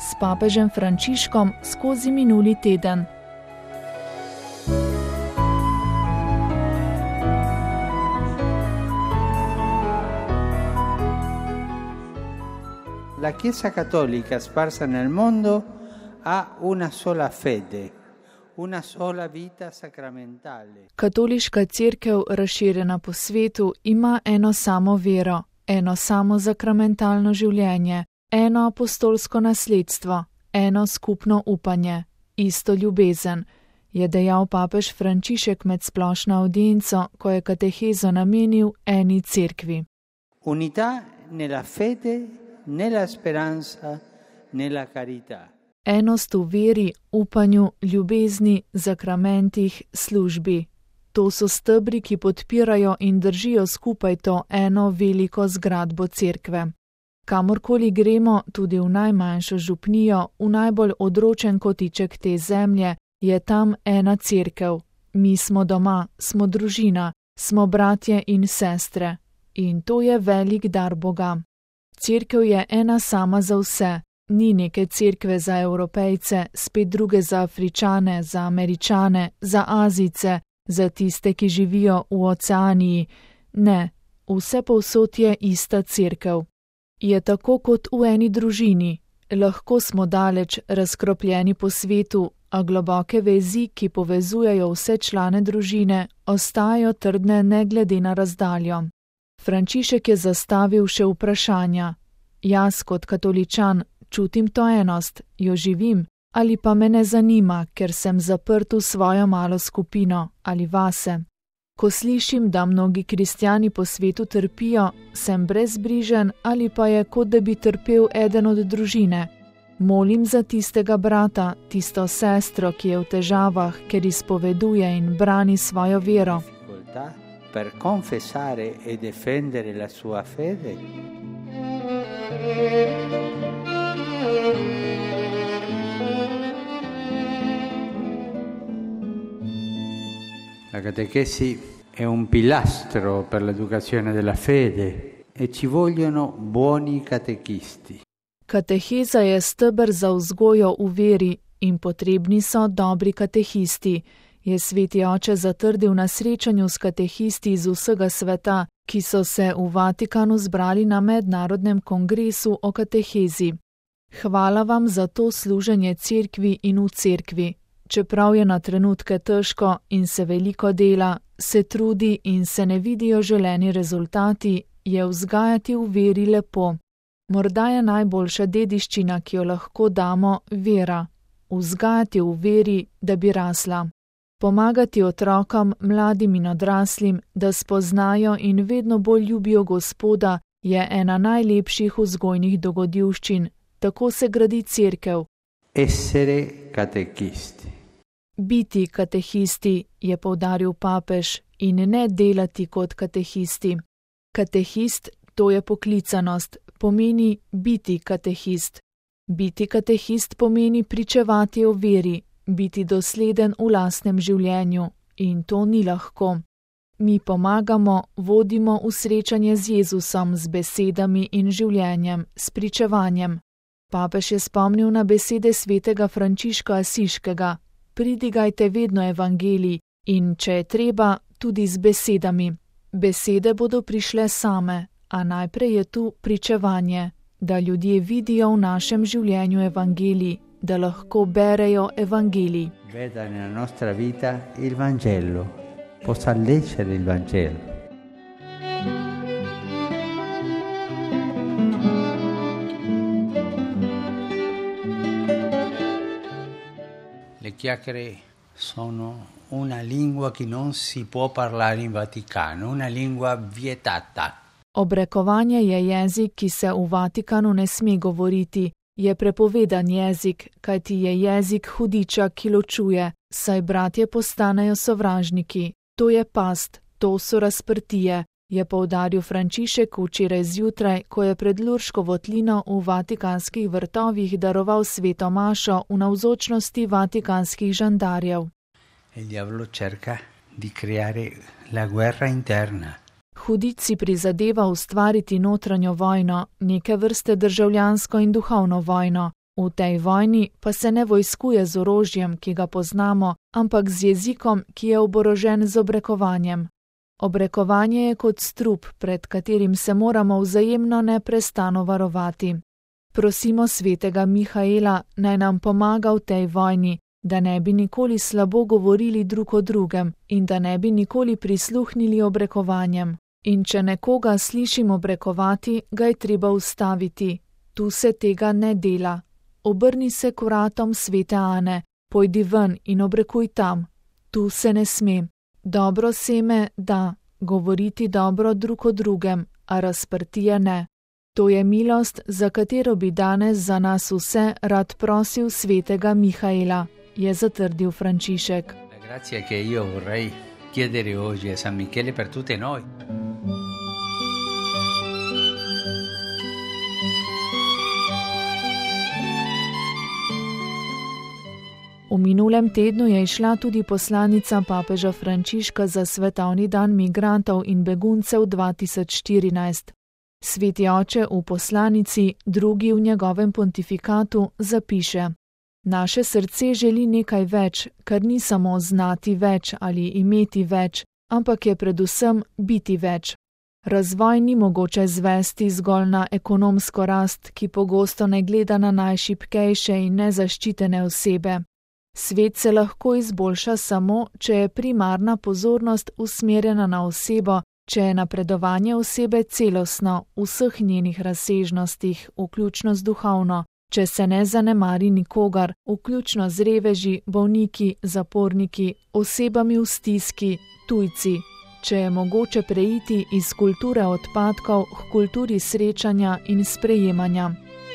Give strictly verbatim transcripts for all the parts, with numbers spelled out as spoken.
s papežem Frančiškom skozi minuli teden. La Chiesa cattolica sparsa nel mondo ha una sola fede, una sola vita sacramentale. Katoliška cerkev, razširjena po svetu, ima eno samo vero, eno samo sakramentalno življenje, eno apostolsko nasledstvo, eno skupno upanje, isto ljubezen, je dejal papež Frančišek med splošno avdienco, ko je katehezo namenil eni cerkvi. Unità nella fede, nella speranza, nella carità. Enost v veri, upanju, ljubezni, zakramentih, službi. To so stebri, ki podpirajo in držijo skupaj to eno veliko zgradbo cerkve. Kamorkoli gremo, tudi v najmanjšo župnijo, v najbolj odročen kotiček te zemlje, je tam ena cerkev. Mi smo doma, smo družina, smo bratje in sestre. In to je velik dar Boga. Cerkev je ena sama za vse. Ni neke cerkve za Evropejce, spet druge za Afričane, za Američane, za Azijce, za tiste, ki živijo v Oceaniji. Ne, vse povsod je ista cerkev. Je tako kot v eni družini. Lahko smo daleč razkropljeni po svetu, a globoke vezi, ki povezujejo vse člane družine, ostajajo trdne ne glede na razdaljo. Frančišek je zastavil še vprašanja. Jaz kot katoličan čutim to enost, jo živim, ali pa me ne zanima, ker sem zaprt v svojo malo skupino ali vase. Ko slišim, da mnogi kristjani po svetu trpijo, sem brezbrižen ali pa je kot da bi trpel eden od družine. Molim za tistega brata, tisto sestro, ki je v težavah, ker izpoveduje in brani svojo vero. Per confessare e difendere la sua fede. La catechesi è un pilastro per l'educazione della fede e ci vogliono buoni catechisti. Kateheza je steber za vzgojo v veri in potrebni so dobri katehisti, je sveti oče zatrdil na srečanju s katehisti iz vsega sveta, ki so se v Vatikanu zbrali na mednarodnem kongresu o katehezi. Hvala vam za to služenje cerkvi in v cerkvi. Čeprav je na trenutke težko in se veliko dela, se trudi in se ne vidijo želeni rezultati, je vzgajati v veri lepo. Morda je najboljša dediščina, ki jo lahko damo, vera. Vzgajati v veri, da bi rasla. Pomagati otrokom, mladim in odraslim, da spoznajo in vedno bolj ljubijo Gospoda, je ena najlepših vzgojnih dogodivščin. Tako se gradi cerkev. Essere katekisti. Biti katehisti, je poudaril papež, in ne delati kot katehisti. Katehist, to je poklicanost, pomeni biti katehist. Biti katehist pomeni pričevati o veri, biti dosleden v lastnem življenju, in to ni lahko. Mi pomagamo, vodimo v srečanje z Jezusom z besedami in življenjem, s pričevanjem. Papež je spomnil na besede svetega Frančiška Asiškega: pridigajte vedno evangelij in, če je treba, tudi z besedami. Besede bodo prišle same, a najprej je tu pričevanje, da ljudje vidijo v našem življenju evangelij, da lahko berejo evangelij. Veda nella nostra vita il Vangelo, possa leggere il Vangelo. Le chiacchiere sono una lingua che non si può parlare in Vaticano, una lingua vietata. Obrekovanje je jezik, ki se v Vatikanu ne sme govoriti. Je prepovedan jezik, kajti je jezik hudiča, ki ločuje, saj bratje postanejo sovražniki. To je past, to so razprtije, je poudaril Frančišek včeraj zjutraj, ko je pred Lurško votlino v vatikanskih vrtovih daroval sveto mašo v navzočnosti vatikanskih žandarjev. Il diavolo cerca di creare la guerra interna. Hudič si prizadeva ustvariti notranjo vojno, neke vrste državljansko in duhovno vojno. V tej vojni pa se ne vojskuje z orožjem, ki ga poznamo, ampak z jezikom, ki je oborožen z obrekovanjem. Obrekovanje je kot strup, pred katerim se moramo vzajemno neprestano varovati. Prosimo svetega Mihaela, naj nam pomaga v tej vojni, da ne bi nikoli slabo govorili drug o drugem in da ne bi nikoli prisluhnili obrekovanjem. In če nekoga slišim obrekovati, ga je treba ustaviti. Tu se tega ne dela. Obrni se k vratom svete Ane, pojdi ven in obrekuj tam. Tu se ne sme. Dobro seme da, govoriti dobro drug o drugem, a razprtije ne. To je milost, za katero bi danes za nas vse rad prosil svetega Mihaela, je zatrdil Frančišek. La grazia che io vorrei chiedere oggi a San Michele per tutte noi. V minulem tednu je išla tudi poslanica papeža Frančiška za svetovni dan migrantov in beguncev dva tisoč štirinajst. Sveti oče v poslanici, drugi v njegovem pontifikatu, zapiše: Naše srce želi nekaj več, kar ni samo znati več ali imeti več, ampak je predvsem biti več. Razvoj ni mogoče zvesti zgolj na ekonomsko rast, ki pogosto ne gleda na najšibkejše in nezaščitene osebe. Svet se lahko izboljša samo, če je primarna pozornost usmerjena na osebo, če je napredovanje osebe celostno v vseh njenih razsežnostih, vključno z duhovno, če se ne zanemari nikogar, vključno z reveži, bolniki, zaporniki, osebami v stiski, tujci, če je mogoče preiti iz kulture odpadkov k kulturi srečanja in sprejemanja.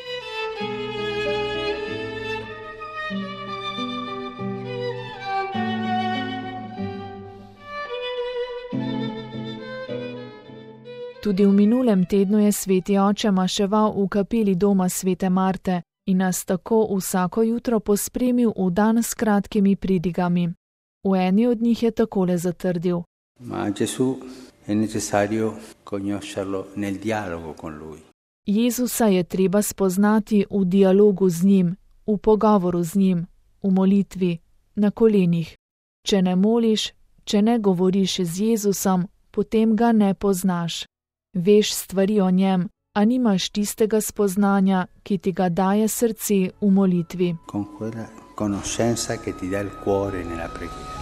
Tudi v minulem tednu je sveti oče maševal v kapeli doma svete Marte in nas tako vsako jutro pospremil v dan s kratkimi pridigami. V eni od njih je takole zatrdil: Ma Gesù è necessario conoscerlo nel dialogo con lui. Jezusa je treba spoznati v dialogu z njim, v pogovoru z njim, v molitvi, na kolenih. Če ne moliš, če ne govoriš z Jezusom, potem ga ne poznaš. Veš stvari o njem, a nimaš tistega spoznanja, ki ti ga daje srce v molitvi. Con quella conoscenza che ti dà il cuore nella preghiera.